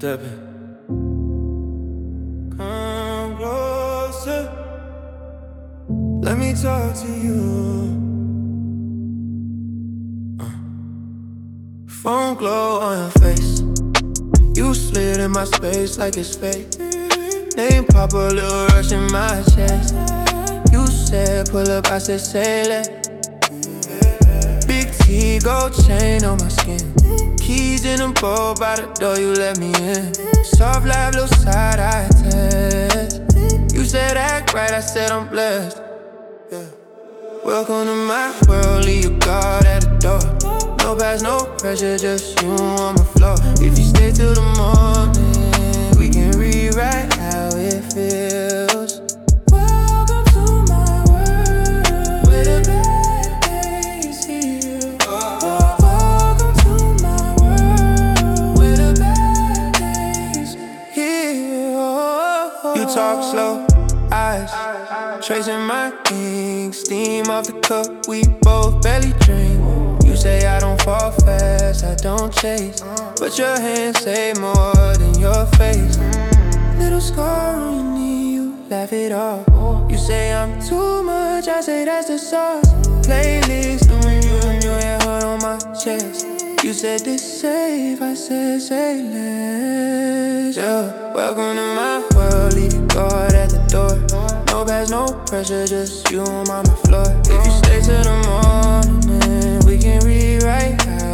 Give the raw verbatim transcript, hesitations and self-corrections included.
Stepping. Come closer. Let me talk to you. uh. Phone glow on your face. You slid in my space like it's fake. Name pop a little rush in my chest. You said pull up, I said say that. Big T, gold chain on my skin. Keys in a bowl, by the door you let me in. Soft life, little side eye test. You said act right, I said I'm blessed. Yeah. Welcome to my world, leave your guard at the door. No pass, no pressure, just you on the floor. If you stay till the morning, we can rewrite how it feels. Welcome to my world, where the bad days here. Welcome to my world, where the bad days here. You talk slow, eyes tracing my ink, steam off the cup, we both barely drink. You say I don't fall fast, I don't chase, but your hands say more than your face. Little scar on your knee, you laugh it off. You say I'm too much, I say that's the sauce. Playlist doing you and your hair hard on my chest. You said this safe, I said say less. Yeah, welcome to my world, leave your guard at the door. No pass, no pressure, just you on my floor. If you stay till the morning, we can rewrite how